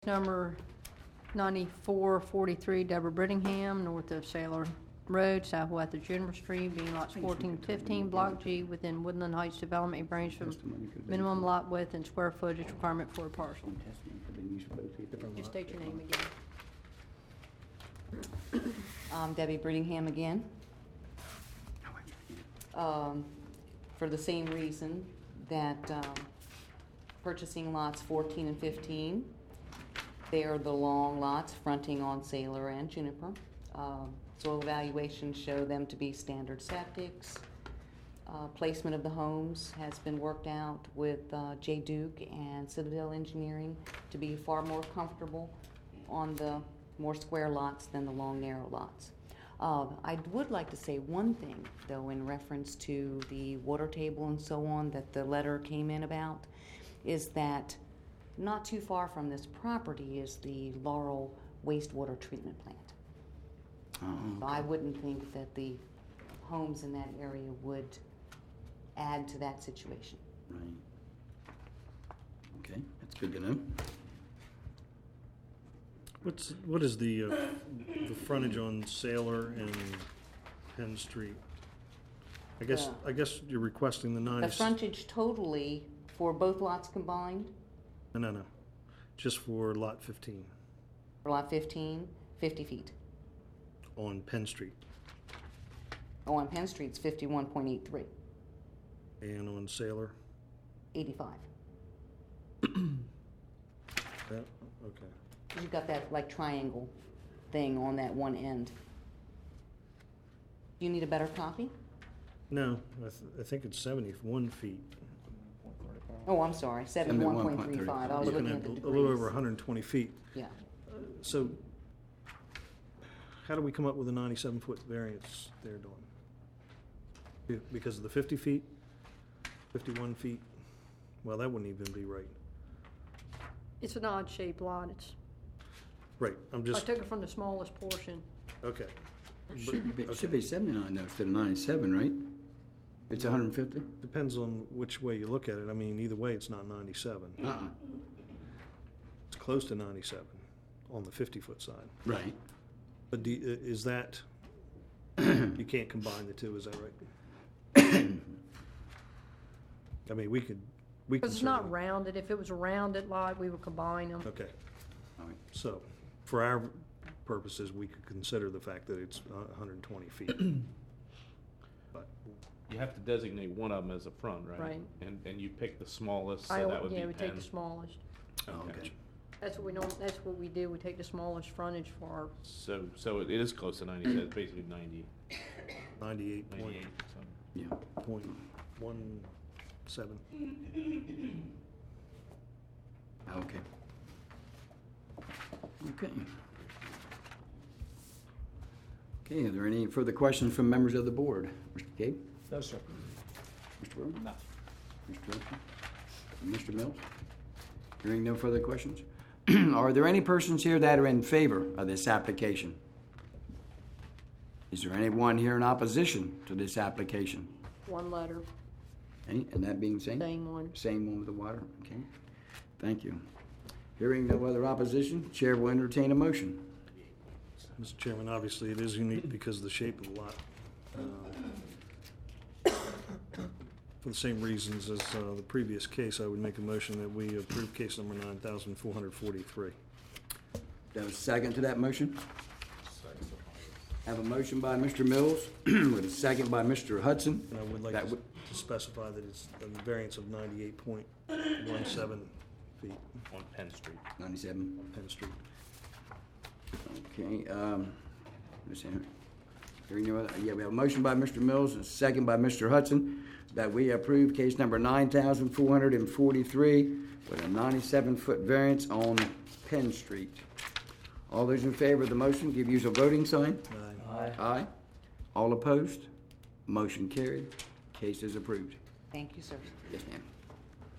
Number 9443 Deborah Brittingham, north of Sailor Road, southwest of Juniper Street, being lots 14 and 15, Block G, within Woodland Heights Development, range from minimum lot width and square footage requirement for a parcel. Just state your name again. Debbie Brittingham again. For the same reason that purchasing lots 14 and 15. They are the long lots fronting on Sailor and Juniper. Soil evaluations show them to be standard septics. Placement of the homes has been worked out with J. Duke and Citadel Engineering to be far more comfortable on the more square lots than the long, narrow lots. I would like to say one thing, though, in reference to the water table and so on that the letter came in about, is that not too far from this property is the Laurel wastewater treatment plant. So I wouldn't think that the homes in that area would add to that situation. Right. Okay, that's good to know. What is the frontage on Sailor and Penn Street? I guess you're requesting the 90. The frontage totally for both lots combined? No. Just for lot 15 For lot 15, 50 feet. on Penn Street. Oh, on Penn Street, it's 51.83, And on Sailor? 85. That, okay. You've got that like triangle thing on that one end. Do you need a better copy? No, I think it's 71 feet. Oh, I'm sorry, 71.35. I was looking at the a little over degrees. 120 feet. Yeah. So how do we come up with a 97-foot variance there, Dawn? Because of the 50 feet, 51 feet? Well, that wouldn't even be right. It's an odd-shaped lot. Right, I took it from the smallest portion. Okay. It should be 79 though, instead of 97, right? It's 150? Depends on which way you look at it. I mean, either way, it's not 97. It's close to 97 on the 50-foot side. Right. But is that, you can't combine the two, is that right? I mean, we could Because it's not certainly- rounded. If it was a rounded lot, we would combine them. Okay, All right. so for our purposes, we could consider the fact that it's 120 feet. But You have to designate one of them as a front, right? Right. And you pick the smallest, so I, that would be yeah, we take Penn. the smallest. Oh, Okay. okay. That's what we do. We take the smallest frontage for our, So it is close to 90, it's basically 90, 98 point, 98 or something. Yeah. point 17. Okay. Okay. Okay, are there any further questions from members of the board? Mr. Gabe? No, sir. Mr. Burrow? No. Mr. Wilson? Mr. Mills? Hearing no further questions? Are there any persons here that are in favor of this application? Is there anyone here in opposition to this application? one letter, Any? And that being same? same one. Same one with the water? Okay. Thank you. Hearing no other opposition, Chair will entertain a motion. Mr. Chairman, obviously it is unique because of the shape of the lot. For the same reasons as the previous case, I would make a motion that we approve case number 9,443. Do I have a second to that motion? Have a motion by Mr. Mills with a second by Mr. Hudson. And I would like to specify that it's a variance of 98.17 feet On Penn Street. 97. on Penn Street. Okay, let's see. Hearing no other, yeah, we have a motion by Mr. Mills and a second by Mr. Hudson that we approve case number 9,443 with a 97-foot variance on Penn Street. All those in favor of the motion, give use a voting sign. Aye. Aye. All opposed? Motion carried. Case is approved. Thank you, sir. Yes, ma'am.